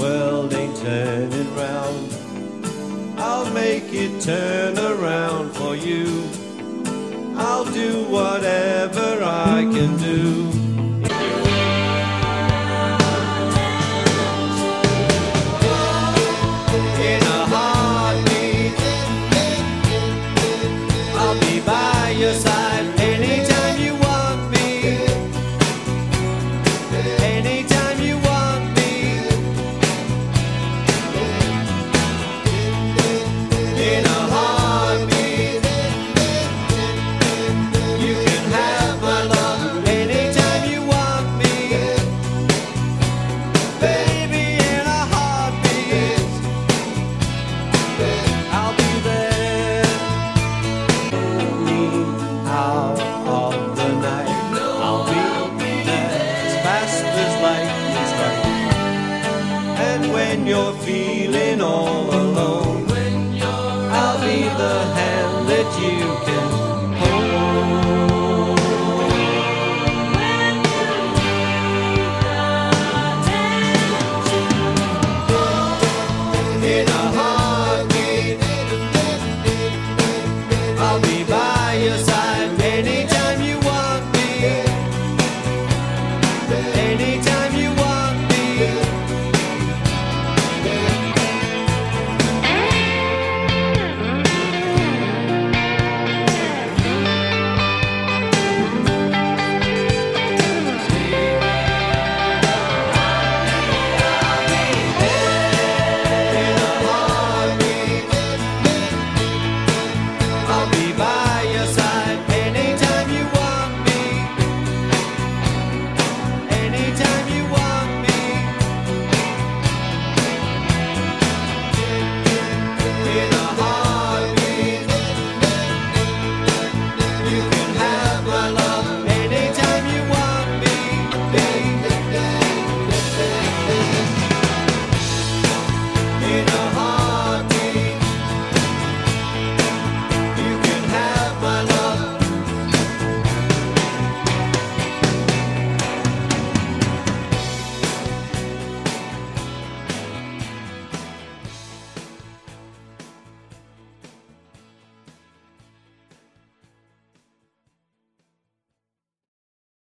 world ain't turning round, I'll make it turn around for you. I'll do whatever I can do. In a heartbeat, I'll be by your side anytime you want me. Anytime you want me. In a heartbeat, you can have my love anytime you want me. Baby, in a heartbeat, I'll be there. Me out of the night, I'll be there as fast as lightning strikes. And when you're feeling all alone,